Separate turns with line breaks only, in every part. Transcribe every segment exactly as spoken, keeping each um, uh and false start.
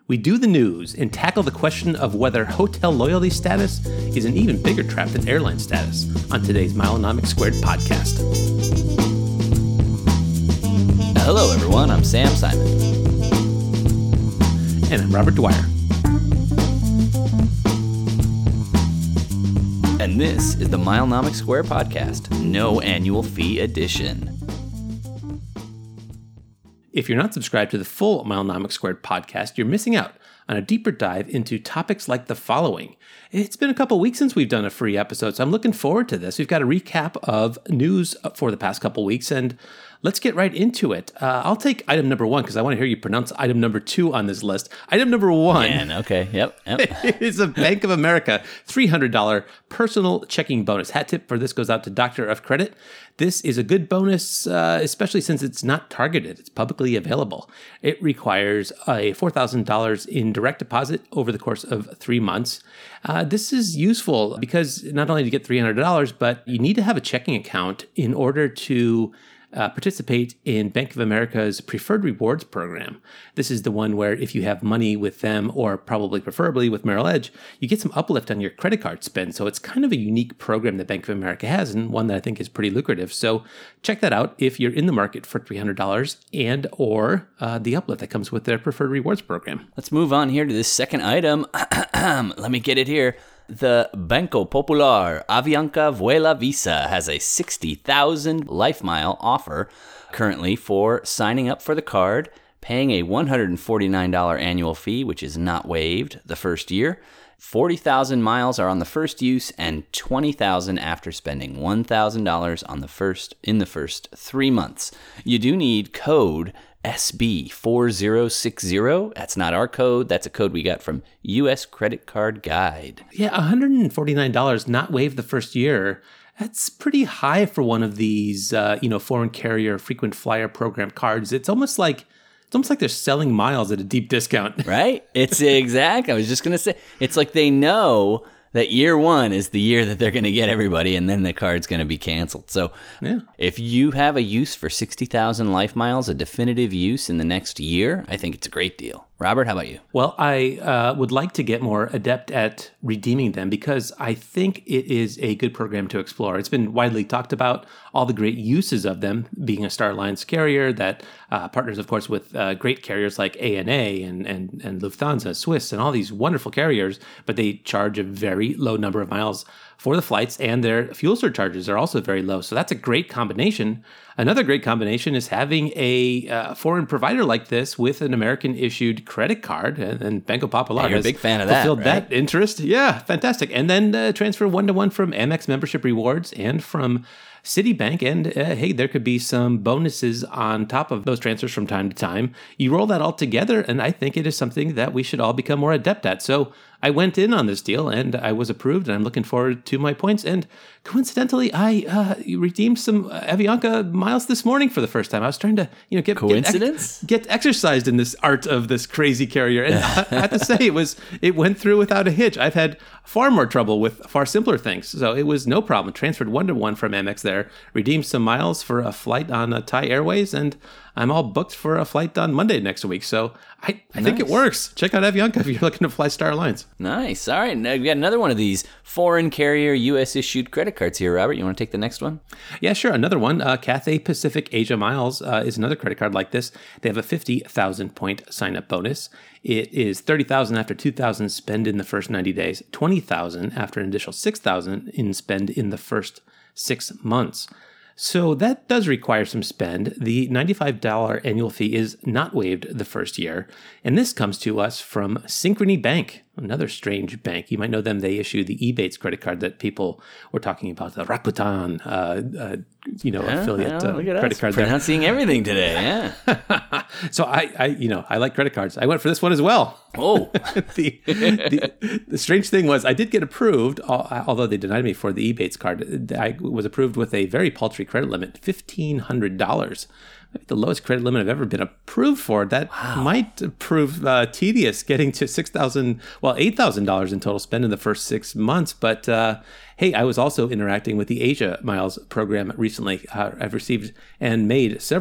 We do the news and tackle the question of whether hotel loyalty status is an even bigger trap than airline status on today's Milenomics Squared podcast.
Hello, everyone. I'm Sam Simon.
And I'm Robert Dwyer.
And this is the Milenomics Squared podcast, no annual fee edition.
If you're not subscribed to the full Milenomics Squared podcast, you're missing out on a deeper dive into topics like the following. It's been a couple weeks since we've done a free episode, so I'm looking forward to this. We've got a recap of news for the past couple weeks, and let's get right into it. Uh, I'll take item number one because I want to hear you pronounce item number two on this list. Item number one.
Yeah, okay, yep,
yep. is a Bank of America three hundred dollars personal checking bonus. Hat tip for this goes out to Doctor of Credit. This is a good bonus, uh, especially since it's not targeted. It's publicly available. It requires a four thousand dollars in direct deposit over the course of three months. Uh, this is useful because not only do you get three hundred dollars, but you need to have a checking account in order to Uh, participate in Bank of America's Preferred Rewards program. This is the one where if you have money with them, or probably preferably with Merrill Edge, you get some uplift on your credit card spend. So it's kind of a unique program that Bank of America has, and one that I think is pretty lucrative. So check that out if you're in the market for three hundred dollars and or uh, the uplift that comes with their Preferred Rewards program.
Let's move on here to this second item. Let me get it here. The Banco Popular Avianca Vuela Visa has a sixty thousand life mile offer currently for signing up for the card, paying a one hundred forty-nine dollars annual fee, which is not waived the first year. forty thousand miles are on the first use and twenty thousand after spending one thousand dollars on the first in the first three months. You do need code S B four zero six zero. That's not our code. That's a code we got from U S Credit Card Guide.
Yeah, one hundred forty-nine dollars not waived the first year. That's pretty high for one of these, uh, you know, foreign carrier frequent flyer program cards. It's almost like it's almost like they're selling miles at a deep discount.
Right? It's exact. I was just going to say, it's like they know that year one is the year that they're going to get everybody, and then the card's going to be canceled. So yeah. If you have a use for sixty thousand life miles, a definitive use in the next year, I think it's a great deal. Robert, how about you?
Well, I uh, would like to get more adept at redeeming them because I think it is a good program to explore. It's been widely talked about, all the great uses of them, being a Star Alliance carrier that uh, partners, of course, with uh, great carriers like A N A and, and, and Lufthansa, Swiss, and all these wonderful carriers, but they charge a very low number of miles for the flights, and their fuel surcharges are also very low. So that's a great combination. Another great combination is having a uh, foreign provider like this with an American-issued credit card, and, and Banco Popular
hey, you're
has
a big fan of that,
fulfilled
right?
that interest. Yeah, fantastic. And then uh, transfer one-to-one from Amex membership rewards and from Citibank, and uh, hey, there could be some bonuses on top of those transfers from time to time. You roll that all together, and I think it is something that we should all become more adept at. So I went in on this deal, and I was approved, and I'm looking forward to my points. And coincidentally, I uh, redeemed some Avianca miles this morning for the first time. I was trying to, you know, get
coincidence
get, ex- get exercised in this art of this crazy carrier, and I, I have to say, it was it went through without a hitch. I've had far more trouble with far simpler things, so it was no problem. Transferred one to one from Amex there, redeemed some miles for a flight on uh, Thai Airways, and I'm all booked for a flight on Monday next week. So I, I nice. think it works. Check out Avianca if you're looking to fly Star Alliance.
Nice. All right. Now we got another one of these foreign carrier U S issued credit cards here, Robert. You want to take the next one?
Yeah, sure. Another one. Uh, Cathay Pacific Asia Miles uh, is another credit card like this. They have a fifty thousand point sign up bonus. It is thirty thousand after two thousand spend in the first ninety days, twenty thousand after an additional six thousand in spend in the first six months. So that does require some spend. The ninety-five dollars annual fee is not waived the first year. And this comes to us from Synchrony Bank, another strange bank. You might know them. They issue the Ebates credit card that people were talking about, the Rakuten, uh, uh, you know,
yeah,
affiliate
uh,
credit
us,
card.
Pronouncing there. Everything today, yeah.
So I, I, you know, I like credit cards. I went for this one as well.
Oh.
the, the, the strange thing was I did get approved, although they denied me for the Ebates card. I was approved with a very paltry credit limit, fifteen hundred dollars. The lowest credit limit I've ever been approved for. That wow. might prove uh, tedious, getting to six thousand, well, eight thousand dollars in total spend in the first six months. But uh, hey, I was also interacting with the Asia Miles program recently. Uh, I've received and made several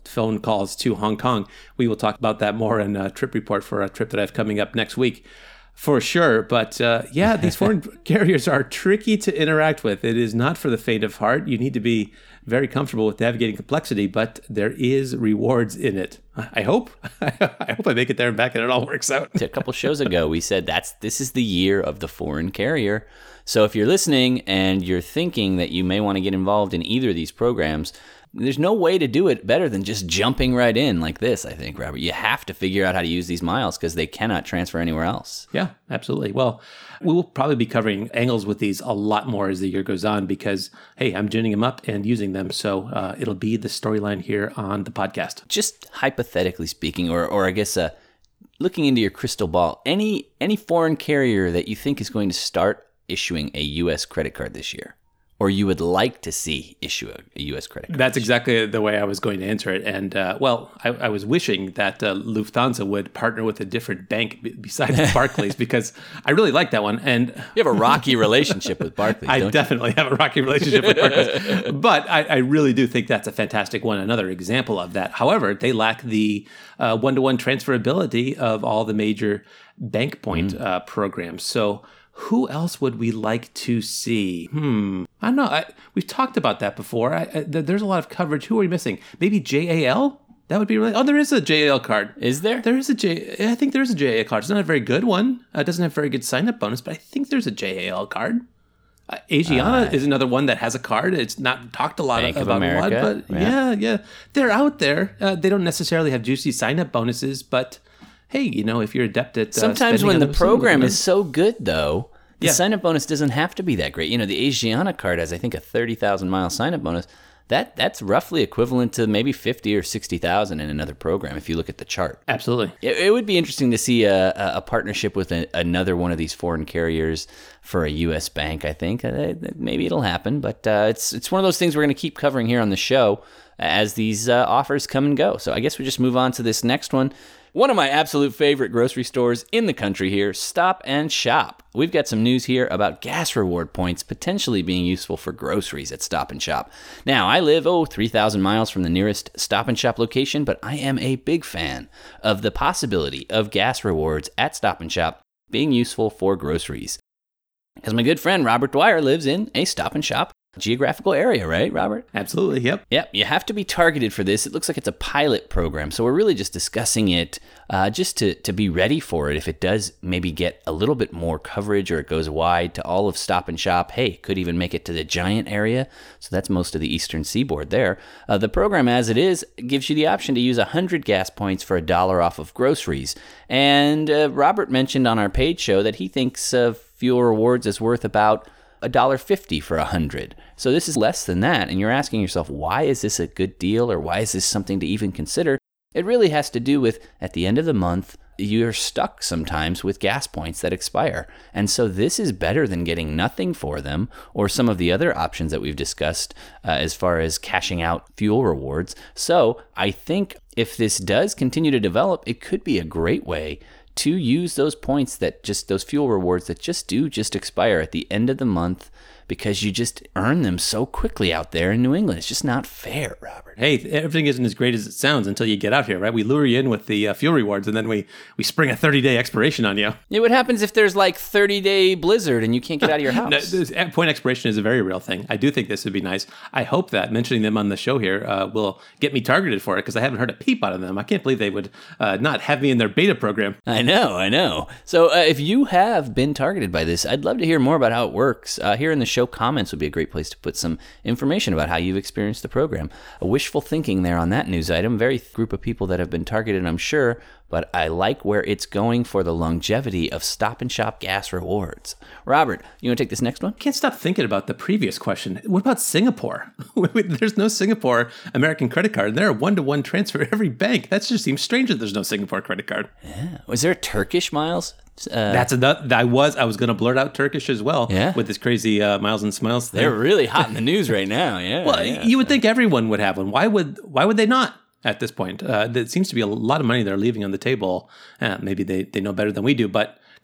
phone calls to Hong Kong. We will talk about that more in a trip report for a trip that I have coming up next week. For sure. But uh, yeah, these foreign carriers are tricky to interact with. It is not for the faint of heart. You need to be very comfortable with navigating complexity, but there is rewards in it. I hope. I hope I make it there and back and it all works out.
A couple shows ago, we said that's this is the year of the foreign carrier. So if you're listening and you're thinking that you may want to get involved in either of these programs, there's no way to do it better than just jumping right in like this, I think, Robert. You have to figure out how to use these miles because they cannot transfer anywhere else.
Yeah, absolutely. Well, we will probably be covering angles with these a lot more as the year goes on because, hey, I'm ginning them up and using them. So uh, it'll be the storyline here on the podcast.
Just hypothetically speaking, or or I guess uh, looking into your crystal ball, any any foreign carrier that you think is going to start issuing a U S credit card this year? Or you would like to see issue a, a U S credit card?
That's exactly the way I was going to answer it. And, uh, well, I, I was wishing that uh, Lufthansa would partner with a different bank b- besides Barclays because I really like that one. And
you have a rocky relationship with Barclays,
I
don't
definitely
you?
have a rocky relationship with Barclays. But I, I really do think that's a fantastic one, another example of that. However, they lack the uh, one-to-one transferability of all the major bank point mm. uh, programs. So who else would we like to see? Hmm. I don't know. I, we've talked about that before. I, I, there's a lot of coverage. Who are we missing? Maybe J A L? That would be really... Oh, there is a J A L card.
Is there?
There is a J... I think there's a J A L card. It's not a very good one. Uh, it doesn't have very good sign-up bonus, but I think there's a J A L card. Uh, Asiana uh, is another one that has a card. It's not talked a lot
Bank
about
of America,
a lot, but yeah, yeah. yeah. They're out there. Uh, they don't necessarily have juicy sign-up bonuses, but hey, you know, if you're adept at... Uh,
Sometimes when the program
them,
is so good, though... The
yeah.
sign-up bonus doesn't have to be that great. You know, the Asiana card has, I think, a thirty thousand mile sign-up bonus. That That's roughly equivalent to maybe fifty or sixty thousand in another program if you look at the chart.
Absolutely.
It, it would be interesting to see a, a partnership with a, another one of these foreign carriers for a U S bank, I think. Uh, maybe it'll happen, but uh, it's, it's one of those things we're going to keep covering here on the show as these uh, offers come and go. So I guess we just move on to this next one. One of my absolute favorite grocery stores in the country here, Stop and Shop. We've got some news here about gas reward points potentially being useful for groceries at Stop and Shop. Now, I live, oh, three thousand miles from the nearest Stop and Shop location, but I am a big fan of the possibility of gas rewards at Stop and Shop being useful for groceries. Because my good friend Robert Dwyer lives in a Stop and Shop geographical area, right, Robert?
Absolutely, yep.
Yep, you have to be targeted for this. It looks like it's a pilot program, so we're really just discussing it uh, just to, to be ready for it. If it does maybe get a little bit more coverage or it goes wide to all of Stop and Shop, hey, could even make it to the Giant area, so that's most of the eastern seaboard there. Uh, the program as it is gives you the option to use one hundred gas points for a dollar off of groceries. And uh, Robert mentioned on our paid show that he thinks uh, fuel rewards is worth about one dollar fifty for one hundred. So this is less than that, and you're asking yourself, why is this a good deal, or why is this something to even consider? It really has to do with, at the end of the month, you're stuck sometimes with gas points that expire. And so this is better than getting nothing for them, or some of the other options that we've discussed uh, as far as cashing out fuel rewards. So I think if this does continue to develop, it could be a great way to use those points that just, those fuel rewards that just do just expire at the end of the month, because you just earn them so quickly out there in New England. It's just not fair, Robert.
Hey, everything isn't as great as it sounds until you get out here, right? We lure you in with the uh, fuel rewards, and then we, we spring a thirty-day expiration on you.
Yeah, what happens if there's like thirty-day blizzard and you can't get out of your house?
No, this point expiration is a very real thing. I do think this would be nice. I hope that mentioning them on the show here uh, will get me targeted for it, because I haven't heard a peep out of them. I can't believe they would uh, not have me in their beta program.
I know, I know. So uh, if you have been targeted by this, I'd love to hear more about how it works. Uh, here in the show comments would be a great place to put some information about how you've experienced the program. A wishful thinking there on that news item. Very th- group of people that have been targeted, I'm sure, but I like where it's going for the longevity of Stop and Shop gas rewards. Robert, you want to take this next one?
I can't stop thinking about the previous question. What about Singapore? There's no Singapore American credit card, and they're a one-to-one transfer at every bank. That just seems strange that there's no Singapore credit card.
Yeah. Was there a Turkish miles? Uh,
That's another. I was. I was going to blurt out Turkish as well.
Yeah.
With this crazy uh, Miles and Smiles thing.
They're really hot in the news right now. Yeah.
Well,
yeah.
you would think everyone would have one. Why would? Why would they not? At this point, uh, there seems to be a lot of money they're leaving on the table. Uh, maybe they, they know better than we do, but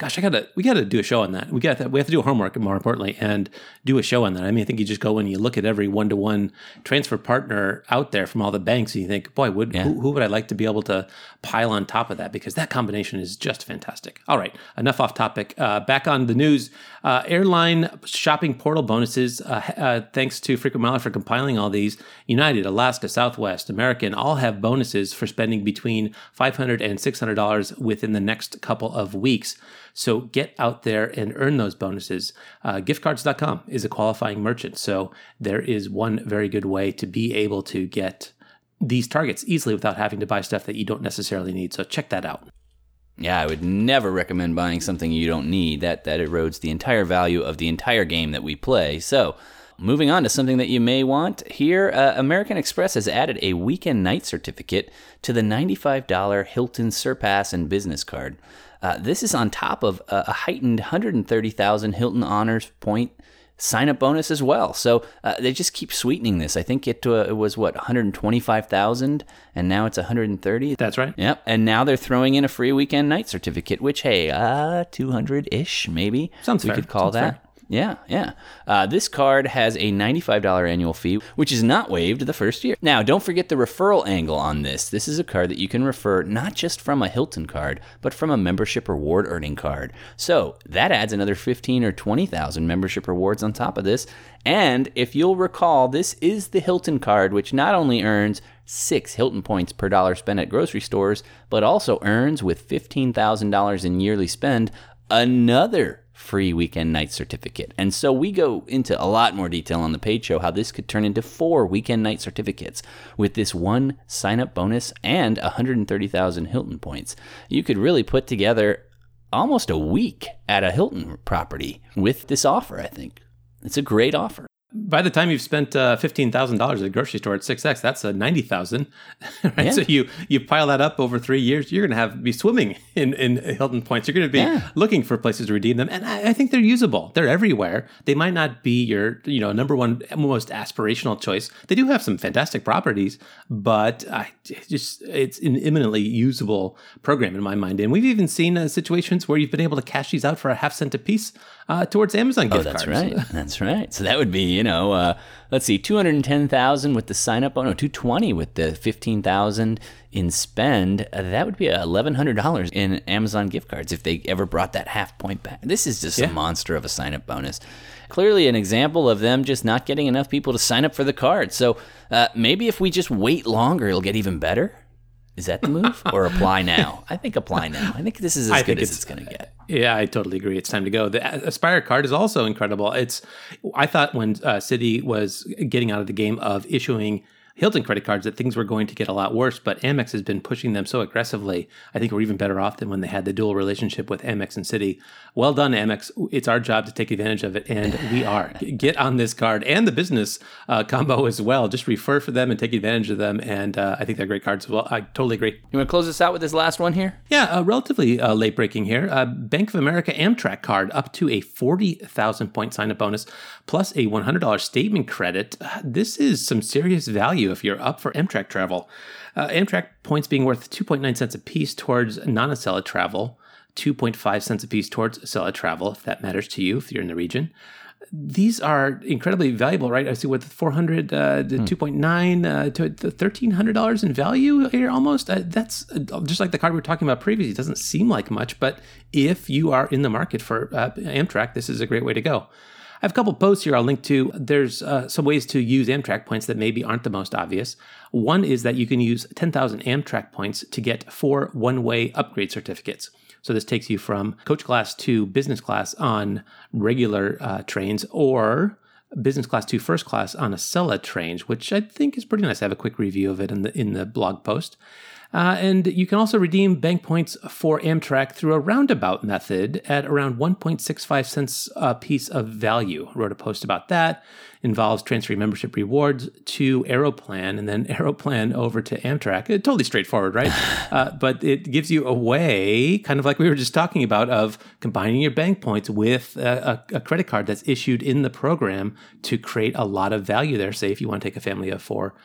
gosh, I gotta, we gotta do a show on that. We got that. We have to do a homework, more importantly, and do a show on that. I mean, I think you just go and you look at every one-to-one transfer partner out there from all the banks, and you think, boy, would yeah. who, who would I like to be able to pile on top of that? Because that combination is just fantastic. All right, enough off topic. Uh, back on the news, uh, airline shopping portal bonuses. Uh, uh, thanks to Frequent Miler for compiling all these. United, Alaska, Southwest, American all have bonuses for spending between five hundred dollars and six hundred dollars within the next couple of weeks. So get out there and earn those bonuses. Uh, gift cards dot com is a qualifying merchant. So there is one very good way to be able to get these targets easily without having to buy stuff that you don't necessarily need. So check that out.
Yeah, I would never recommend buying something you don't need. That that erodes the entire value of the entire game that we play. So moving on to something that you may want. Here, uh, American Express has added a weekend night certificate to the ninety-five dollars Hilton Surpass and Business Card. Uh, this is on top of a, a heightened one hundred thirty thousand Hilton Honors Point sign-up bonus as well. So uh, they just keep sweetening this. I think it, uh, it was, what, one hundred twenty-five thousand, and now it's one hundred thirty.
That's right.
Yep, and now they're throwing in a free weekend night certificate, which, hey, uh, two hundred-ish maybe.
Sounds
we
fair.
could call
Sounds
that.
Fair.
Yeah, yeah. Uh, this card has a ninety-five dollars annual fee, which is not waived the first year. Now, don't forget the referral angle on this. This is a card that you can refer not just from a Hilton card, but from a membership reward earning card. So that adds another fifteen or twenty thousand membership rewards on top of this. And if you'll recall, this is the Hilton card, which not only earns six Hilton points per dollar spent at grocery stores, but also earns, with fifteen thousand dollars in yearly spend, another free weekend night certificate. And so we go into a lot more detail on the page show how this could turn into four weekend night certificates with this one sign-up bonus and one hundred thirty thousand Hilton points. You could really put together almost a week at a Hilton property with this offer, I think. It's a great offer.
By the time you've spent uh, fifteen thousand dollars at a grocery store at six X, that's a ninety thousand dollars, right? Yeah. So you you pile that up over three years, you're going to have be swimming in, in Hilton points. You're going to be yeah. looking for places to redeem them. And I, I think they're usable. They're everywhere. They might not be your you know number one most aspirational choice. They do have some fantastic properties, but I just it's an eminently usable program in my mind. And we've even seen uh, situations where you've been able to cash these out for a half cent a piece uh, towards Amazon gift
cards. Oh, that's
cards.
right. That's right. So that would be, you know, uh, let's see, two hundred ten thousand with the sign up. Oh no, two hundred twenty with the fifteen thousand in spend. Uh, that would be eleven hundred dollars in Amazon gift cards if they ever brought that half point back. This is just yeah. a monster of a sign up bonus. Clearly an example of them just not getting enough people to sign up for the card. So uh, maybe if we just wait longer, it'll get even better. Is that the move? Or apply now? I think apply now. I think this is as I good as it's, it's going to get.
Yeah, I totally agree. It's time to go. The Aspire card is also incredible. It's I thought when uh, Citi was getting out of the game of issuing Hilton credit cards that things were going to get a lot worse, but Amex has been pushing them so aggressively. I think we're even better off than when they had the dual relationship with Amex and Citi. Well done, Amex. It's our job to take advantage of it, and we are. Get on this card and the business uh, combo as well. Just refer for them and take advantage of them, and uh, I think they're great cards as well. I totally agree.
You want to close this out with this last one here?
Yeah, uh, relatively uh, late breaking here. Uh, Bank of America Amtrak card up to a forty thousand point sign-up bonus plus a one hundred dollars statement credit. Uh, this is some serious value if you're up for Amtrak travel. Uh, Amtrak points being worth two point nine cents a piece towards non-Acela travel, two point five cents a piece towards Acela travel, if that matters to you, if you're in the region. These are incredibly valuable, right? I see with four hundred, uh, the hmm. two point nine uh, to thirteen hundred dollars in value here almost. Uh, that's uh, just like the card we were talking about previously. It doesn't seem like much, but if you are in the market for uh, Amtrak, this is a great way to go. I have a couple posts here I'll link to. There's uh, some ways to use Amtrak points that maybe aren't the most obvious. One is that you can use ten thousand Amtrak points to get four one-way upgrade certificates. So this takes you from coach class to business class on regular uh, trains, or business class to first class on Acela trains, which I think is pretty nice. I have a quick review of it in the in the blog post. Uh, and you can also redeem bank points for Amtrak through a roundabout method at around one point six five cents a piece of value. I wrote a post about that. Involves transferring membership rewards to Aeroplan and then Aeroplan over to Amtrak. It's totally straightforward, right? uh, but it gives you a way, kind of like we were just talking about, of combining your bank points with a, a, a credit card that's issued in the program to create a lot of value there, say if you want to take a family of four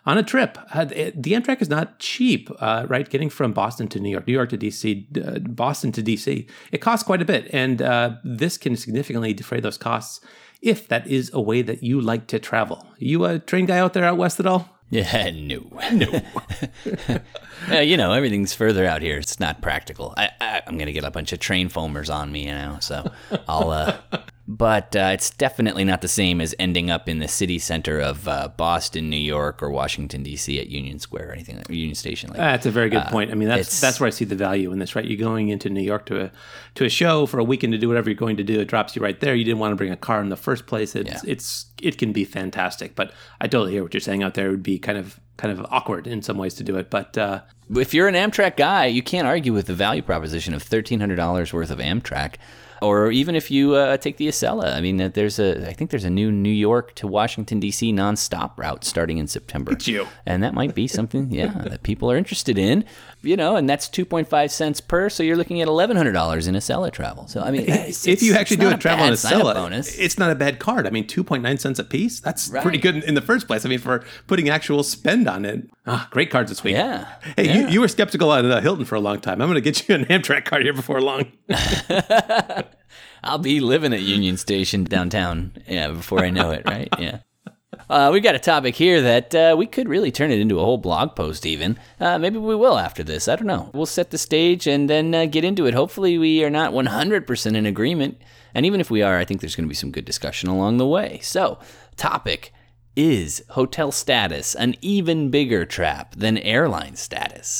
on a trip. Uh, the Amtrak is not cheap, uh, right? Getting from Boston to New York, New York to D C, uh, Boston to D C, it costs quite a bit. And uh, this can significantly defray those costs if that is a way that you like to travel. You a train guy out there out west at all?
Yeah, no, no. uh, you know, everything's further out here. It's not practical. I, I, I'm going to get a bunch of train foamers on me, you know, so I'll... Uh, but uh, it's definitely not the same as ending up in the city center of uh, Boston, New York, or Washington, D C at Union Square or anything like Union Station. Like
That's a very good
uh,
point. I mean, that's that's where I see the value in this, right? You're going into New York to a to a show for a weekend to do whatever you're going to do. It drops you right there. You didn't want to bring a car in the first place. It's
Yeah.
it's it can be fantastic. But I totally hear what you're saying out there. It would be kind of kind of awkward in some ways to do it. But uh,
if you're an Amtrak guy, you can't argue with the value proposition of thirteen hundred dollars worth of Amtrak. Or even if you uh, take the Acela, I mean, there's a, I think there's a new New York to Washington, D C nonstop route starting in September.
It's you.
And that might be something, yeah, that people are interested in, you know, and that's two point five cents per, so you're looking at eleven hundred dollars in Acela travel. So, I mean, it's,
if you actually do
a
a travel on
Acela
Acela,
bonus.
it's not a bad card. I mean, two point nine cents a piece. That's
Right.
pretty good in, in the first place. I mean, for putting actual spend on it. Ah, great cards this week.
Yeah.
Hey,
yeah.
You, you were skeptical on uh, Hilton for a long time. I'm going to get you an Amtrak card here before long.
I'll be living at Union Station downtown, yeah, before I know it, right? Yeah. Uh, we've got a topic here that uh, we could really turn it into a whole blog post even. Uh, maybe we will after this. I don't know. We'll set the stage and then uh, get into it. Hopefully we are not one hundred percent in agreement. And even if we are, I think there's going to be some good discussion along the way. So, topic is hotel status an even bigger trap than airline status?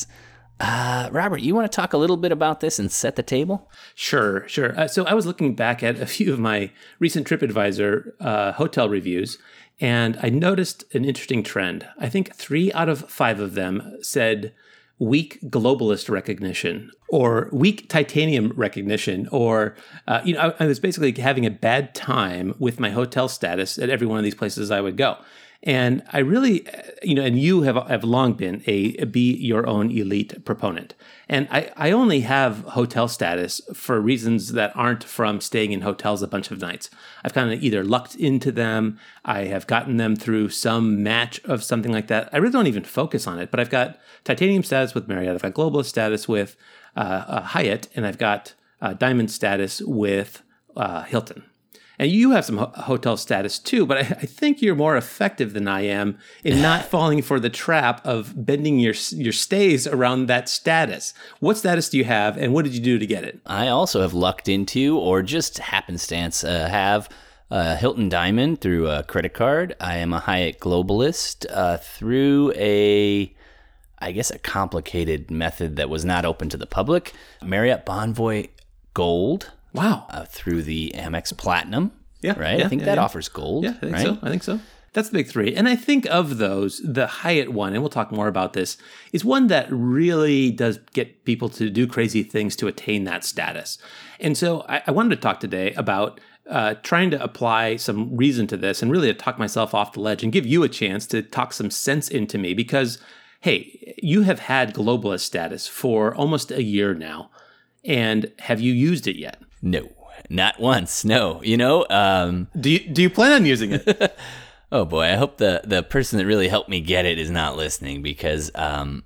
Uh, Robert, you want to talk a little bit about this and set the table?
Sure, sure. Uh, so I was looking back at a few of my recent TripAdvisor uh, hotel reviews, and I noticed an interesting trend. I think three out of five of them said weak globalist recognition or weak titanium recognition, or, uh, you know, I, I was basically having a bad time with my hotel status at every one of these places I would go. And I really, you know, and you have have long been a, a be your own elite proponent. And I, I only have hotel status for reasons that aren't from staying in hotels a bunch of nights. I've kind of either lucked into them, I have gotten them through some match of something like that. I really don't even focus on it, but I've got titanium status with Marriott, I've got globalist status with uh, uh, Hyatt, and I've got uh, diamond status with uh, Hilton. And you have some ho- hotel status too, but I, I think you're more effective than I am in not falling for the trap of bending your your stays around that status. What status do you have, and what did you do to get it?
I also have lucked into, or just happenstance, uh, have a Hilton Diamond through a credit card. I am a Hyatt Globalist uh, through a, I guess, a complicated method that was not open to the public. Marriott Bonvoy Gold.
Wow.
Uh, through the Amex Platinum,
Yeah,
right?
yeah,
I think
yeah,
that
yeah.
offers gold,
Yeah, I think
right?
so. I think so. That's the big three. And I think of those, the Hyatt one, and we'll talk more about this, is one that really does get people to do crazy things to attain that status. And so I, I wanted to talk today about uh, trying to apply some reason to this and really to talk myself off the ledge and give you a chance to talk some sense into me because, hey, you have had globalist status for almost a year now. And have you used it yet?
No, not once. No, you know. Um,
Do you do you plan on using it?
oh boy, I hope the the person that really helped me get it is not listening because um,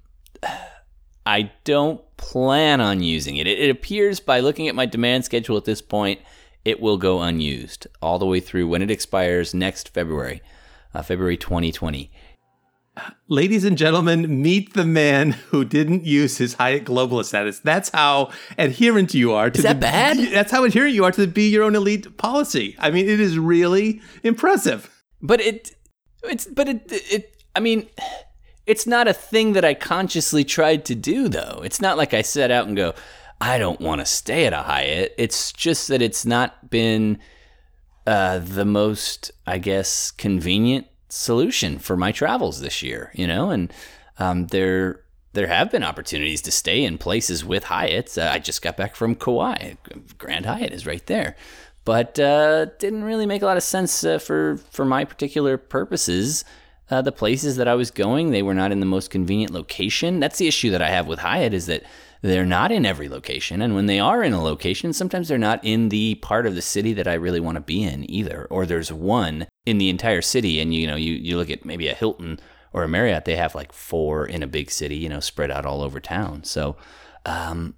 I don't plan on using it. it. It appears by looking at my demand schedule at this point, it will go unused all the way through when it expires next February, uh, February twenty twenty.
Ladies and gentlemen, meet the man who didn't use his Hyatt Globalist status. That's how adherent you are to
Is that
the,
bad?
That's how adherent you are to the Be Your Own Elite policy. I mean, it is really impressive.
But it, it's, but it, it, I mean, it's not a thing that I consciously tried to do, though. It's not like I set out and go, I don't want to stay at a Hyatt. It's just that it's not been uh, the most, I guess, convenient solution for my travels this year, you know, and um, there there have been opportunities to stay in places with Hyatts. Uh, I just got back from Kauai. Grand Hyatt is right there. But uh, didn't really make a lot of sense uh, for, for my particular purposes. Uh, the places that I was going, they were not in the most convenient location. That's the issue that I have with Hyatt is that they're not in every location. And when they are in a location, sometimes they're not in the part of the city that I really want to be in either. Or there's one in the entire city. And, you know, you, you look at maybe a Hilton or a Marriott, they have like four in a big city, you know, spread out all over town. So, um,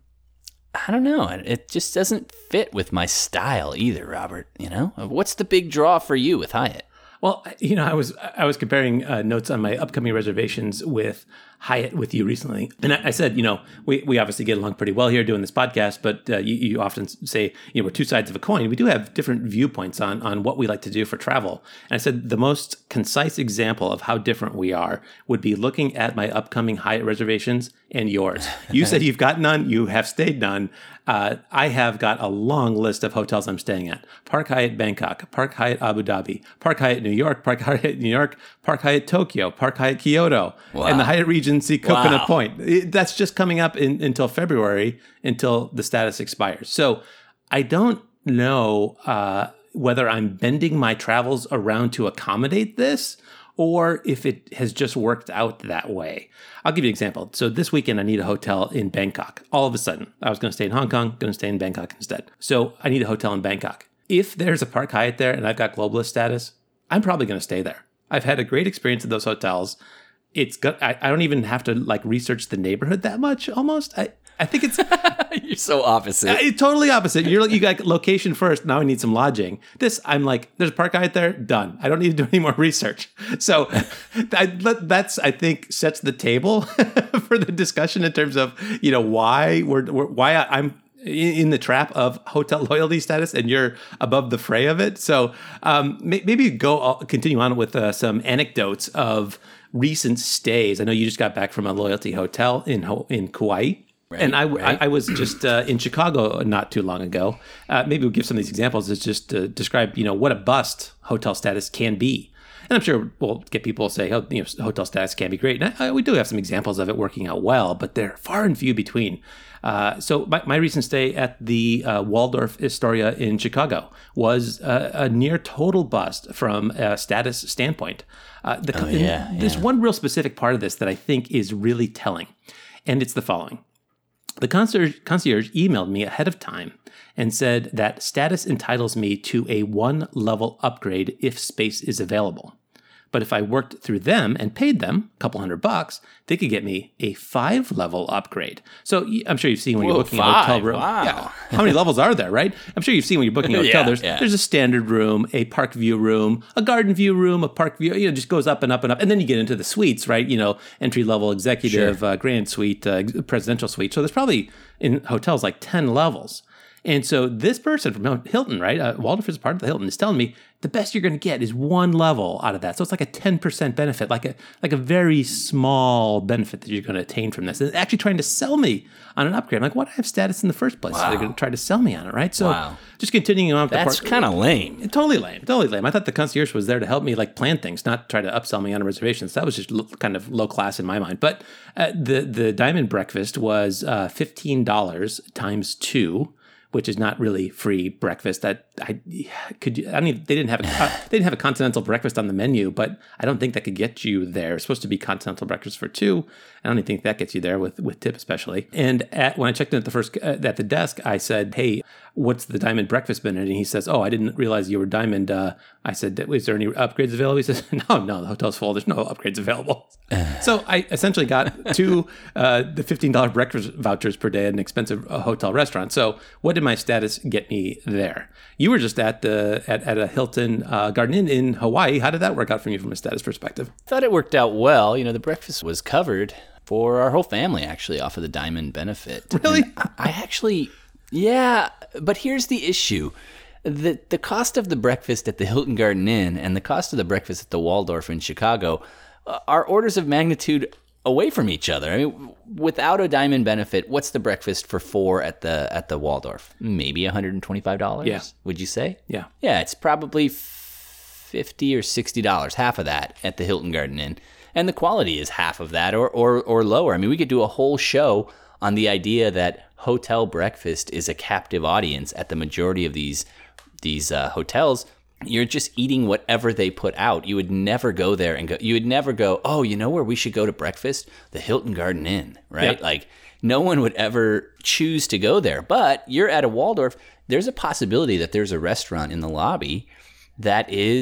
I don't know. It just doesn't fit with my style either, Robert. You know, what's the big draw for you with Hyatt?
Well, you know, I was I was comparing uh, notes on my upcoming reservations with Hyatt with you recently, and I, I said, you know, we, we obviously get along pretty well here doing this podcast, but uh, you, you often say, you know, we're two sides of a coin. We do have different viewpoints on on what we like to do for travel. And I said the most concise example of how different we are would be looking at my upcoming Hyatt reservations and yours. You said you've got none. You have stayed none. Uh, I have got a long list of hotels I'm staying at. Park Hyatt Bangkok, Park Hyatt Abu Dhabi, Park Hyatt New York, Park Hyatt New York, Park Hyatt Tokyo, Park Hyatt Kyoto,
wow.
and the Hyatt Regency Coconut
wow.
Point. It, that's just coming up in, until February, until the status expires. So I don't know uh, whether I'm bending my travels around to accommodate this, or if it has just worked out that way. I'll give you an example. So this weekend, I need a hotel in Bangkok. All of a sudden, I was going to stay in Hong Kong, going to stay in Bangkok instead. So I need a hotel in Bangkok. If there's a Park Hyatt there and I've got globalist status, I'm probably going to stay there. I've had a great experience at those hotels. It's good. I, I don't even have to like research the neighborhood that much. Almost, I I think it's
you're so opposite.
Uh, totally opposite. You're you got location first. Now I need some lodging. This I'm like, there's a Park Hyatt there. Done. I don't need to do any more research. So I, that's I think sets the table for the discussion in terms of you know why we're, we're why I, I'm. in the trap of hotel loyalty status and you're above the fray of it. So um, maybe go continue on with uh, some anecdotes of recent stays. I know you just got back from a loyalty hotel in in Kauai. Right, and I, right. I, I was just uh, in Chicago not too long ago. Uh, maybe we'll give some of these examples to just to describe, you know, what a bust hotel status can be. And I'm sure we'll get people to say, oh, you know, hotel status can be great. And I, I, we do have some examples of it working out well, but they're far and few between. Uh, so my, my recent stay at the uh, Waldorf Astoria in Chicago was uh, a near total bust from a status standpoint. Uh, the,
oh, yeah, yeah.
There's one real specific part of this that I think is really telling, and it's the following. The concierge, concierge emailed me ahead of time and said that status entitles me to a one-level upgrade if space is available. But if I worked through them and paid them a couple hundred bucks, they could get me a five-level upgrade. So I'm sure you've seen when
Whoa,
you're booking
five.
a hotel room.
Wow.
Yeah. How many levels are there, right? I'm sure you've seen when you're booking a hotel.
yeah,
there's
yeah.
there's a standard room, a park view room, a garden view room, a park view. You know, just goes up and up and up, and then you get into the suites, right? You know, entry-level executive,
Sure.
uh, grand suite, uh, presidential suite. So there's probably in hotels like ten levels. And so this person from Hilton, right, uh, Waldorf is part of the Hilton, is telling me the best you're going to get is one level out of that. So it's like a ten percent benefit, like a like a very small benefit that you're going to attain from this. And actually trying to sell me on an upgrade. I'm like, why do I have status in the first place?
Wow.
So they're going to try to sell me on it, right? So
Wow.
just continuing on with
That's
the part.
kind of lame.
Totally lame. Totally lame. I thought the concierge was there to help me like plan things, not try to upsell me on a reservation. So that was just lo- kind of low class in my mind. But uh, the, the diamond breakfast was uh, fifteen dollars times two, which is not really free breakfast. That I could. I mean, they didn't have a uh, they didn't have a continental breakfast on the menu, but I don't think that could get you there. It's supposed to be continental breakfast for two. I don't even think that gets you there with with tip especially. And at, when I checked in at the first uh, at the desk, I said, "Hey, what's the diamond breakfast menu?" And he says, "Oh, I didn't realize you were diamond." Uh, I said, "Is there any upgrades available?" He says, "No, no, the hotel's full. There's no upgrades available." So I essentially got two uh, the fifteen dollars breakfast vouchers per day at an expensive uh, hotel restaurant. So what did my status get me there? You were just at the at, at a Hilton uh, Garden Inn in Hawaii. How did that work out for you from a status perspective?
Thought it worked out well. You know, the breakfast was covered for our whole family, actually, off of the diamond benefit.
Really?
And I, I actually, yeah, but here's the issue. The the cost of the breakfast at the Hilton Garden Inn and the cost of the breakfast at the Waldorf in Chicago uh, are orders of magnitude away from each other. I mean, without a diamond benefit, what's the breakfast for four at the at the Waldorf? Maybe one hundred twenty-five dollars?
Yeah.
Would you say?
Yeah.
Yeah, it's probably fifty or sixty dollars, half of that at the Hilton Garden Inn. And the quality is half of that or, or, or lower. I mean, we could do a whole show on the idea that hotel breakfast is a captive audience at the majority of these these uh, hotels. You're just eating whatever they put out. You would never go there and go, you would never go, oh, you know where we should go to breakfast? The Hilton Garden Inn, right?
Yeah.
Like no one would ever choose to go there. But you're at a Waldorf, there's a possibility that there's a restaurant in the lobby that is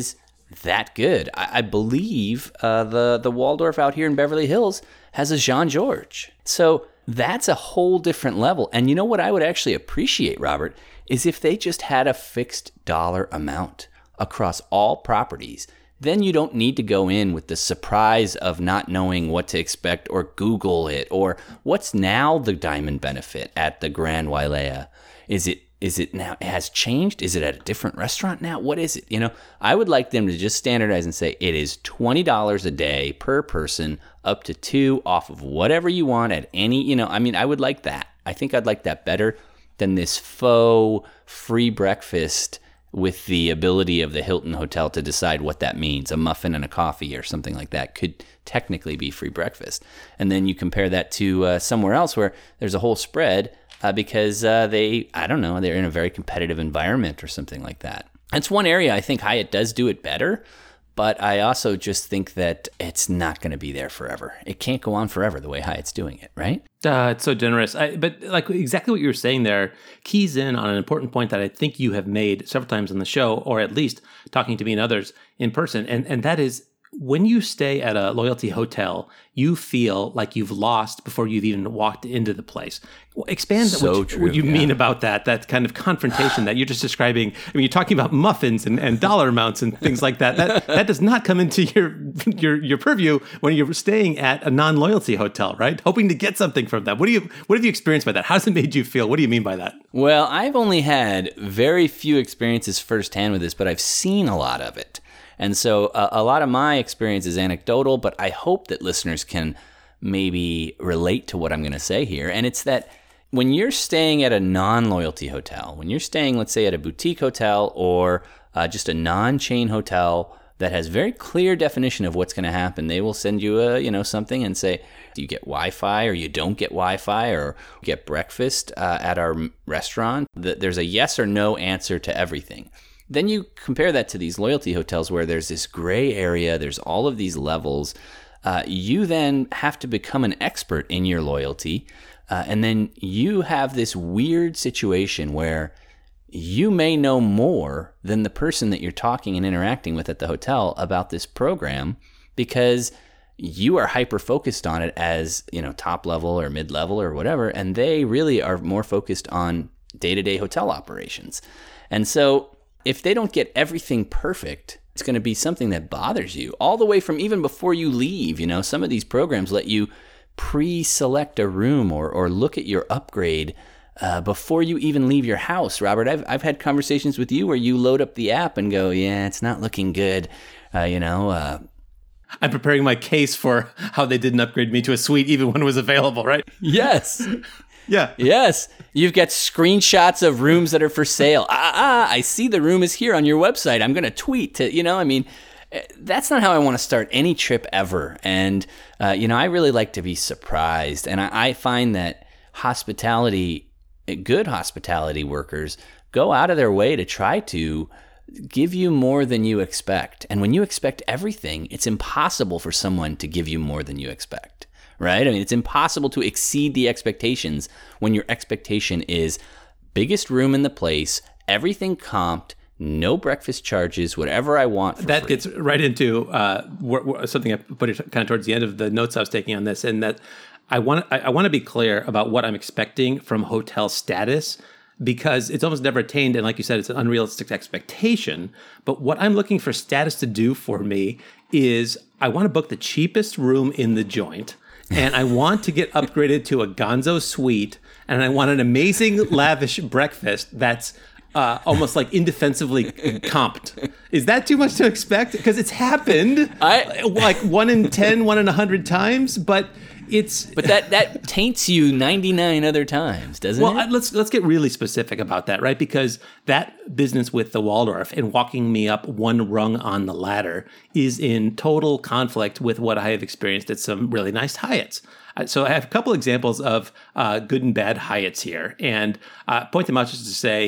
that good. I, I believe uh, the the Waldorf out here in Beverly Hills has a Jean George. So that's a whole different level. And you know what I would actually appreciate, Robert, is if they just had a fixed dollar amount across all properties. Then you don't need to go in with the surprise of not knowing what to expect or Google it, or what's now the diamond benefit at the Grand Wailea. Is it is it now it has changed? Is it at a different restaurant now? What is it? You know, I would like them to just standardize and say it is twenty dollars a day per person, up to two off of whatever you want at any, you know, I mean, I would like that. I think I'd like that better than this faux free breakfast with the ability of the Hilton Hotel to decide what that means. A muffin and a coffee or something like that could technically be free breakfast. And then you compare that to uh, somewhere else where there's a whole spread uh, because uh, they, I don't know, they're in a very competitive environment or something like that. That's one area I think Hyatt does do it better, but I also just think that it's not going to be there forever. It can't go on forever the way Hyatt's doing it, right?
Uh, it's so generous. I, but like exactly what you were saying there keys in on an important point that I think you have made several times on the show, or at least talking to me and others in person. And, and that is, when you stay at a loyalty hotel, you feel like you've lost before you've even walked into the place. Well, expand
so
what,
true,
what you
yeah.
mean about that, that kind of confrontation that you're just describing. I mean, you're talking about muffins and, and dollar amounts and things like that. That that does not come into your, your your purview when you're staying at a non-loyalty hotel, right? Hoping to get something from them. What do you what have you experienced by that? How has it made you feel? What do you mean by that?
Well, I've only had very few experiences firsthand with this, but I've seen a lot of it. And so uh, a lot of my experience is anecdotal, but I hope that listeners can maybe relate to what I'm going to say here. And it's that when you're staying at a non-loyalty hotel, when you're staying, let's say, at a boutique hotel or uh, just a non-chain hotel that has very clear definition of what's going to happen, they will send you a, you know, something and say, do you get Wi-Fi or you don't get Wi-Fi or get breakfast uh, at our restaurant? There's a yes or no answer to everything. Then you compare that to these loyalty hotels where there's this gray area, there's all of these levels. Uh, you then have to become an expert in your loyalty. Uh, and then you have this weird situation where you may know more than the person that you're talking and interacting with at the hotel about this program because you are hyper-focused on it as, you know, top level or mid-level or whatever, and they really are more focused on day-to-day hotel operations. And so if they don't get everything perfect, it's going to be something that bothers you all the way from even before you leave. You know, some of these programs let you pre-select a room or or look at your upgrade uh, before you even leave your house. Robert, I've I've had conversations with you where you load up the app and go, yeah, it's not looking good. Uh, you know, uh,
I'm preparing my case for how they didn't upgrade me to a suite even when it was available, right?
Yes.
Yeah.
Yes. You've got screenshots of rooms that are for sale. Ah, ah, I see the room is here on your website. I'm going to tweet to, you know, I mean, that's not how I want to start any trip ever. And, uh, you know, I really like to be surprised. And I, I find that hospitality, good hospitality workers go out of their way to try to give you more than you expect. And when you expect everything, it's impossible for someone to give you more than you expect. Right? I mean, it's impossible to exceed the expectations when your expectation is biggest room in the place, everything comped, no breakfast charges, whatever I want for
That
free.
gets right into uh, wh- wh- something I put it kind of towards the end of the notes I was taking on this, and that I want I, I want to be clear about what I'm expecting from hotel status, because it's almost never attained, and like you said, it's an unrealistic expectation. But what I'm looking for status to do for me is I want to book the cheapest room in the joint. And I want to get upgraded to a Gonzo suite, and I want an amazing, lavish breakfast that's uh, almost like indefensively comped. Is that too much to expect? Because it's happened
I,
like one in ten, one in a hundred times, but it's
but that that taints you ninety-nine other times, doesn't
well,
it?
let's let's get really specific about that, right? Because that business with the Waldorf and walking me up one rung on the ladder is in total conflict with what I have experienced at some really nice Hyatts. So I have a couple examples of uh, good and bad Hyatts here, and uh, point them out just to say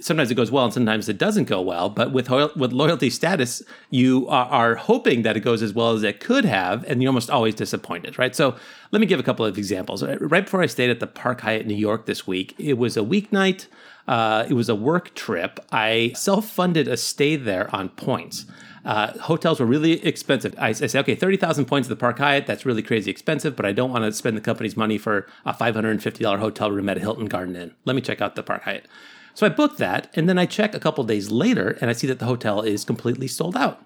sometimes it goes well and sometimes it doesn't go well. But with with loyalty status, you are, are hoping that it goes as well as it could have, and you're almost always disappointed, right? So let me give a couple of examples. Right before I stayed at the Park Hyatt New York this week, it was a weeknight. Uh, it was a work trip. I self-funded a stay there on points. Uh, hotels were really expensive. I, I said, okay, thirty thousand points at the Park Hyatt. That's really crazy expensive, but I don't want to spend the company's money for a five hundred fifty dollars hotel room at a Hilton Garden Inn. Let me check out the Park Hyatt. So I booked that, and then I check a couple days later, and I see that the hotel is completely sold out.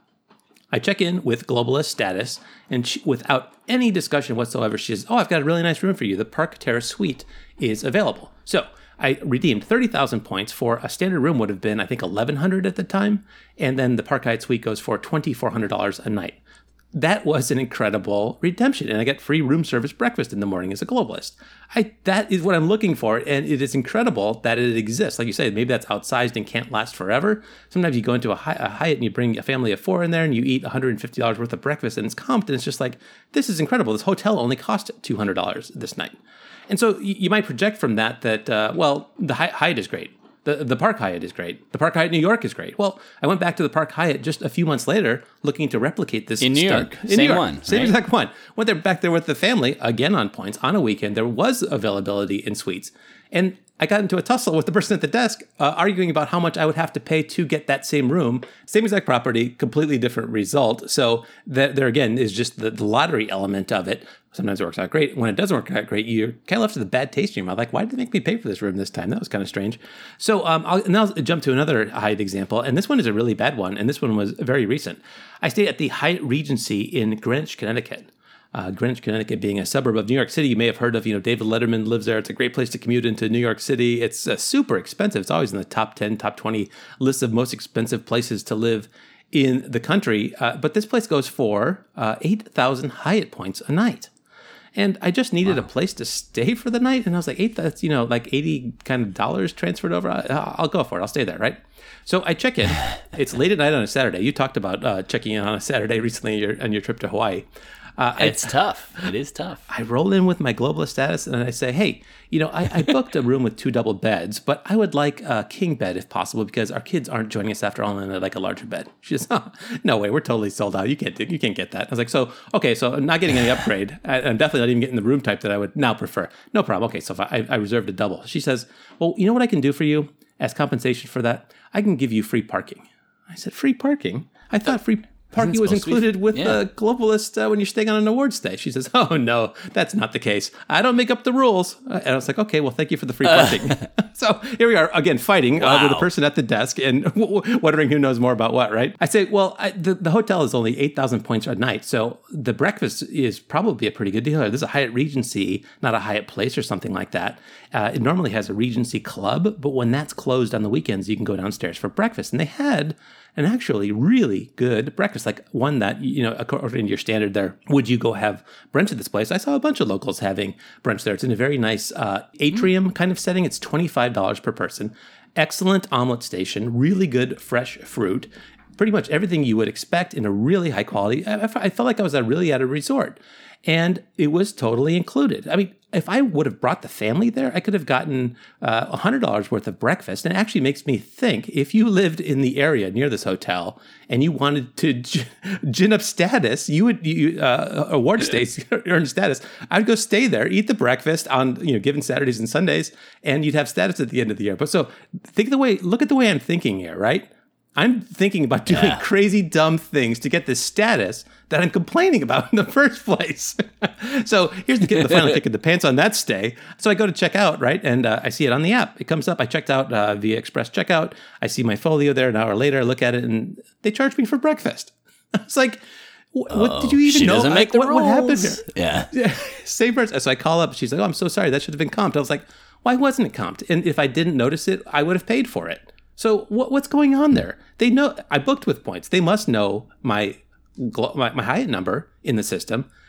I check in with Globalist status, and she, without any discussion whatsoever, she says, oh, I've got a really nice room for you. The Park Terrace Suite is available. So I redeemed thirty thousand points for a standard room would have been, I think, eleven hundred dollars at the time. And then the Park Hyatt Suite goes for twenty-four hundred dollars a night. That was an incredible redemption. And I get free room service breakfast in the morning as a Globalist. I, that is what I'm looking for. And it is incredible that it exists. Like you say, maybe that's outsized and can't last forever. Sometimes you go into a, Hy- a Hyatt and you bring a family of four in there and you eat one hundred fifty dollars worth of breakfast and it's comped. And it's just like, this is incredible. This hotel only cost two hundred dollars this night. And so you might project from that that, uh, well, the Hyatt is great. The the Park Hyatt is great. The Park Hyatt New York is great. Well, I went back to the Park Hyatt just a few months later looking to replicate this.
In New
stunt.
York.
In
Same
New York.
one.
Same
right?
exact one. Went there back there with the family, again on points, on a weekend. There was availability in suites. And I got into a tussle with the person at the desk uh, arguing about how much I would have to pay to get that same room. Same exact property, completely different result. So that there again is just the, the lottery element of it. Sometimes it works out great. When it doesn't work out great, you're kind of left with a bad taste in your mouth. Like, why did they make me pay for this room this time? That was kind of strange. So um, I'll now jump to another Hyatt example. And this one is a really bad one. And this one was very recent. I stayed at the Hyatt Regency in Greenwich, Connecticut. Uh, Greenwich, Connecticut being a suburb of New York City. You may have heard of, you know, David Letterman lives there. It's a great place to commute into New York City. It's uh, super expensive. It's always in the top ten, top twenty lists of most expensive places to live in the country. Uh, but this place goes for uh, eight thousand Hyatt points a night. And I just needed wow. a place to stay for the night. And I was like, eight, that's, you know, like eighty kind of dollars transferred over. I, I'll go for it. I'll stay there, right? So I check in. It's late at night on a Saturday. You talked about uh, checking in on a Saturday recently on your, on your trip to Hawaii. Uh,
it's
I,
tough. It is tough.
I roll in with my Globalist status and I say, hey, you know, I, I booked a room with two double beds, but I would like a king bed if possible because our kids aren't joining us after all in like a larger bed. She says, oh, no way, we're totally sold out. You can't do, you can't get that. I was like, so, okay, so I'm not getting any upgrade. I, I'm definitely not even getting the room type that I would now prefer. No problem. Okay, so if I, I reserved a double. She says, well, you know what I can do for you as compensation for that? I can give you free parking. I said, free parking? I thought free parking was included with the yeah. Globalist uh, when you're staying on an award stay. She says, oh, no, that's not the case. I don't make up the rules. And I was like, okay, well, thank you for the free parking. Uh. So here we are, again, fighting wow. uh, with the person at the desk and w- w- wondering who knows more about what, right? I say, well, I, the, the hotel is only eight thousand points a night. So the breakfast is probably a pretty good deal. This is a Hyatt Regency, not a Hyatt Place or something like that. Uh, it normally has a Regency Club, but when that's closed on the weekends, you can go downstairs for breakfast. And they had an actually really good breakfast, like one that, you know, according to your standard there, would you go have brunch at this place? I saw a bunch of locals having brunch there. It's in a very nice uh, atrium kind of setting. It's twenty-five dollars per person. Excellent omelet station, really good fresh fruit. Pretty much everything you would expect in a really high quality. I, I felt like I was at really at a resort. And it was totally included. I mean, if I would have brought the family there, I could have gotten uh, one hundred dollars worth of breakfast. And it actually makes me think, if you lived in the area near this hotel and you wanted to g- gin up status, you would you, uh, award status, earn status. I'd go stay there, eat the breakfast on, you know, given Saturdays and Sundays, and you'd have status at the end of the year. But so think the way, look at the way I'm thinking here, right? I'm thinking about doing yeah. crazy, dumb things to get this status that I'm complaining about in the first place. So here's the, the final kick of the pants on that stay. So I go to check out, right? And uh, I see it on the app. It comes up. I checked out uh, via Express Checkout. I see my folio there an hour later. I look at it and they charge me for breakfast. It's like, what,
oh,
what did you even
she
know?
Doesn't make
I,
the
what,
rules.
what happened here?
Yeah.
yeah. Same person. So I call up. She's like, oh, I'm so sorry. That should have been comped. I was like, why wasn't it comped? And if I didn't notice it, I would have paid for it. So what, what's going on there? They know I booked with points. They must know my, my my Hyatt number in the system.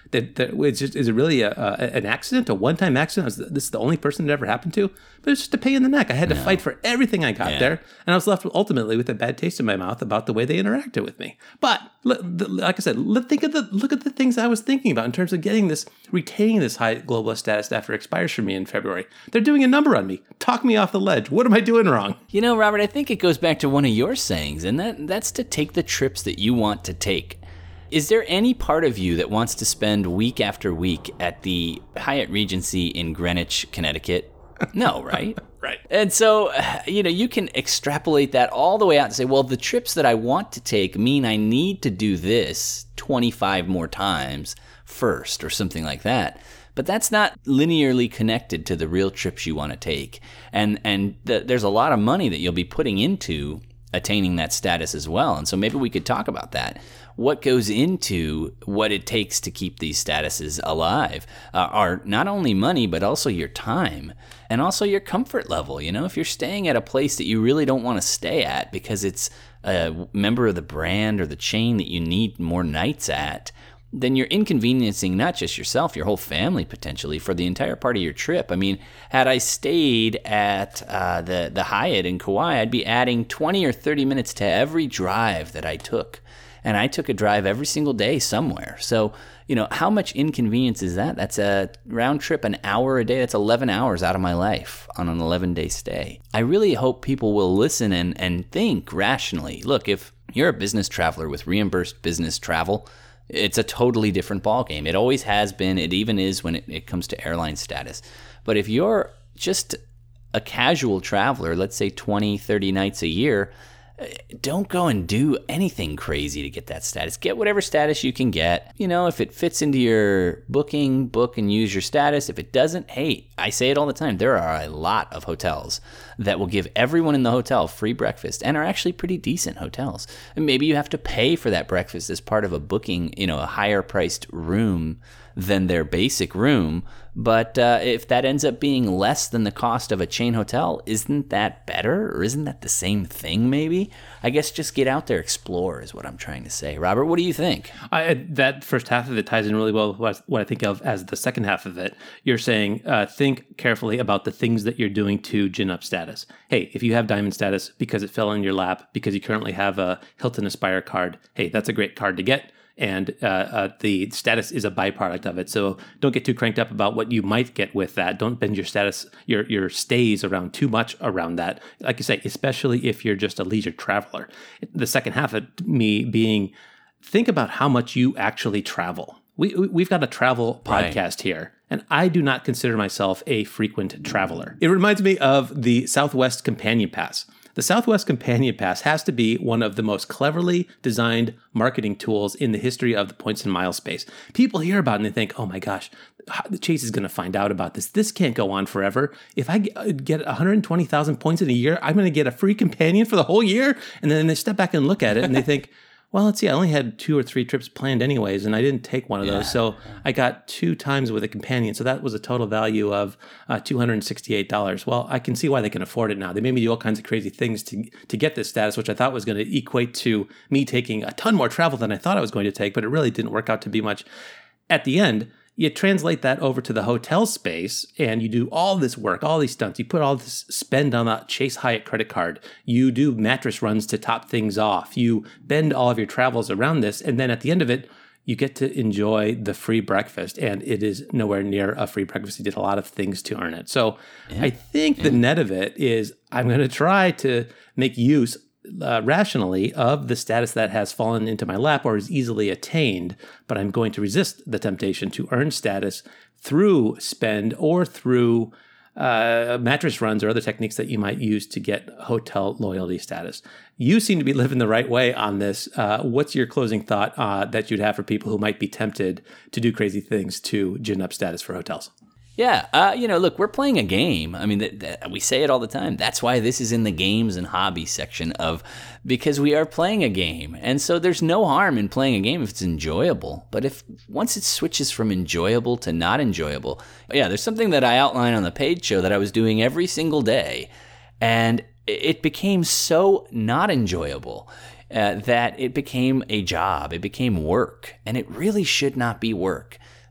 That, that it's just, is it really a, a, an accident, a one-time accident? Was, this is the only person it ever happened to? But it's just a pain in the neck. I had to no. fight for everything I got yeah. there, and I was left ultimately with a bad taste in my mouth about the way they interacted with me. But like I said, let think of the look at the things I was thinking about in terms of getting this, retaining this high globalist status after it expires for me in February. They're doing a number on me. Talk me off the ledge. What am I doing wrong?
You know, Robert, I think it goes back to one of your sayings, and that that's to take the trips that you want to take. Is there any part of you that wants to spend week after week at the Hyatt Regency in Greenwich, Connecticut? No, right?
Right.
And so, you know, you can extrapolate that all the way out and say, well, the trips that I want to take mean I need to do this twenty-five more times first or something like that. But that's not linearly connected to the real trips you want to take. And, and th- there's a lot of money that you'll be putting into attaining that status as well. And so maybe we could talk about that. What goes into what it takes to keep these statuses alive uh, are not only money, but also your time and also your comfort level. You know, if you're staying at a place that you really don't want to stay at because it's a member of the brand or the chain that you need more nights at, then you're inconveniencing not just yourself, your whole family potentially for the entire part of your trip. I mean, had I stayed at uh, the, the Hyatt in Kauai, I'd be adding twenty or thirty minutes to every drive that I took. And I took a drive every single day somewhere. So, you know, how much inconvenience is that? That's a round trip, an hour a day. That's eleven hours out of my life on an eleven-day stay. I really hope people will listen and, and think rationally. Look, if you're a business traveler with reimbursed business travel, it's a totally different ballgame. It always has been. It even is when it, it comes to airline status. But if you're just a casual traveler, let's say twenty, thirty nights a year, don't go and do anything crazy to get that status. Get whatever status you can get. You know, if it fits into your booking, book and use your status. If it doesn't, hey, I say it all the time. There are a lot of hotels that will give everyone in the hotel free breakfast and are actually pretty decent hotels. And maybe you have to pay for that breakfast as part of a booking, you know, a higher priced room than their basic room. But uh, if that ends up being less than the cost of a chain hotel, isn't that better? Or isn't that the same thing maybe? I guess just get out there, explore is what I'm trying to say. Robert, what do you think?
I, that first half of it ties in really well with what I think of as the second half of it. You're saying uh, think carefully about the things that you're doing to gin up status. Hey, if you have diamond status because it fell in your lap, because you currently have a Hilton Aspire card, hey, that's a great card to get. And uh, uh, the status is a byproduct of it. So don't get too cranked up about what you might get with that. Don't bend your status, your your stays around too much around that. Like you say, especially if you're just a leisure traveler. The second half of me being, think about how much you actually travel. We, we've got a travel podcast right here. And I do not consider myself a frequent traveler. It reminds me of the Southwest Companion Pass. The Southwest Companion Pass has to be one of the most cleverly designed marketing tools in the history of the points and miles space. People hear about it and they think, oh my gosh, Chase is going to find out about this. This can't go on forever. If I get one hundred twenty thousand points in a year, I'm going to get a free companion for the whole year? And then they step back and look at it and they think, well, let's see, I only had two or three trips planned anyways, and I didn't take one of yeah. those. So I got two times with a companion. So that was a total value of uh, two hundred sixty-eight dollars. Well, I can see why they can afford it now. They made me do all kinds of crazy things to to get this status, which I thought was going to equate to me taking a ton more travel than I thought I was going to take, but it really didn't work out to be much. At the end, you translate that over to the hotel space and you do all this work, all these stunts. You put all this spend on that Chase Hyatt credit card. You do mattress runs to top things off. You bend all of your travels around this. And then at the end of it, you get to enjoy the free breakfast. And it is nowhere near a free breakfast. You did a lot of things to earn it. So yeah. I think yeah. the net of it is I'm going to try to make use Uh, rationally of the status that has fallen into my lap or is easily attained, but I'm going to resist the temptation to earn status through spend or through uh, mattress runs or other techniques that you might use to get hotel loyalty status. You seem to be living the right way on this. Uh, what's your closing thought uh, that you'd have for people who might be tempted to do crazy things to gin up status for hotels?
Yeah, uh, you know, look, we're playing a game. I mean, th- th- we say it all the time. That's why this is in the games and hobbies section of, because we are playing a game. And so there's no harm in playing a game if it's enjoyable. But if once it switches from enjoyable to not enjoyable, yeah, there's something that I outline on the page show that I was doing every single day. And it became so not enjoyable uh, that it became a job. It became work. And it really should not be work.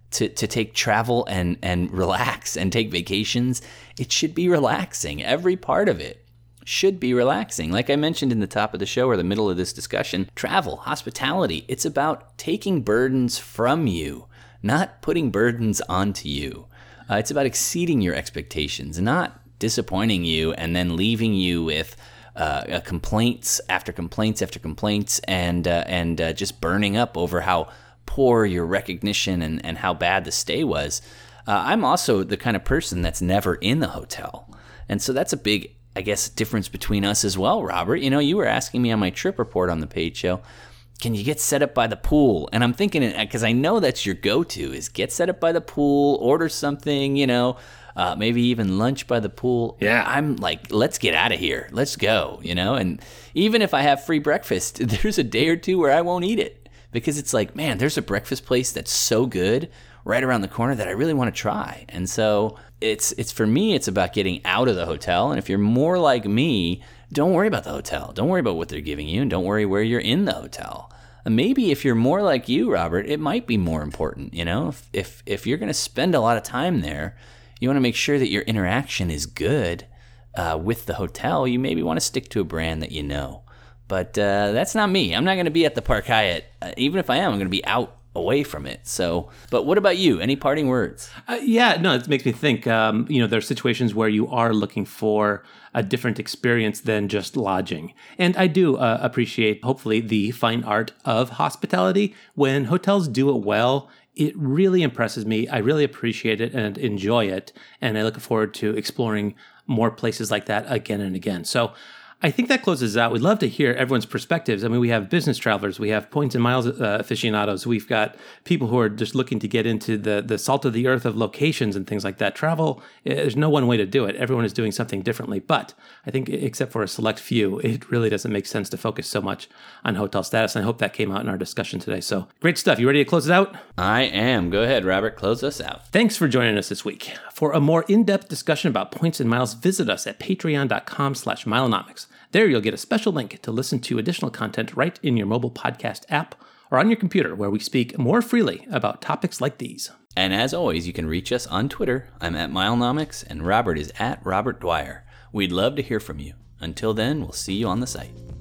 to, to take travel and, and relax and take vacations, it should be relaxing. Every part of it should be relaxing. Like I mentioned in the top of the show or the middle of this discussion, travel, hospitality, it's about taking burdens from you, not putting burdens onto you. Uh, it's about exceeding your expectations, not disappointing you and then leaving you with uh, complaints after complaints after complaints and uh, and uh, just burning up over how poor your recognition and, and how bad the stay was. Uh, I'm also the kind of person that's never in the hotel. And so that's a big, I guess, difference between us as well, Robert. You know, you were asking me on my trip report on the Paige Show, can you get set up by the pool? And I'm thinking, because I know that's your go-to, is get set up by the pool, order something, you know, uh, maybe even lunch by the pool.
Yeah.
I'm like, let's get out of here. Let's go, you know? And even if I have free breakfast, there's a day or two where I won't eat it because it's like, man, there's a breakfast place that's so good right around the corner that I really want to try. And so it's it's for me, it's about getting out of the hotel. And if you're more like me, don't worry about the hotel. Don't worry about what they're giving you, and don't worry where you're in the hotel. And maybe if you're more like you, Robert, it might be more important. You know, if if, if you're going to spend a lot of time there, you want to make sure that your interaction is good uh, with the hotel. You maybe want to stick to a brand that you know. But uh, that's not me. I'm not going to be at the Park Hyatt. Uh, even if I am, I'm going to be out away from it. So, but what about you? Any parting words?
Uh, yeah, no, it makes me think, um, you know, there are situations where you are looking for a different experience than just lodging. And I do uh, appreciate, hopefully, the fine art of hospitality. When hotels do it well, it really impresses me. I really appreciate it and enjoy it. And I look forward to exploring more places like that again and again. So I think that closes out. We'd love to hear everyone's perspectives. I mean, we have business travelers, we have points and miles uh, aficionados, we've got people who are just looking to get into the, the salt of the earth of locations and things like that. Travel, there's no one way to do it. Everyone is doing something differently. But I think except for a select few, it really doesn't make sense to focus so much on hotel status. And I hope that came out in our discussion today. So great stuff. You ready to close it out?
I am. Go ahead, Robert. Close us out.
Thanks for joining us this week. For a more in-depth discussion about points and miles, visit us at patreon.com slash milenomics. There you'll get a special link to listen to additional content right in your mobile podcast app or on your computer, where we speak more freely about topics like these.
And as always, you can reach us on Twitter. I'm at Milenomics and Robert is at Robert Dwyer. We'd love to hear from you. Until then, we'll see you on the site.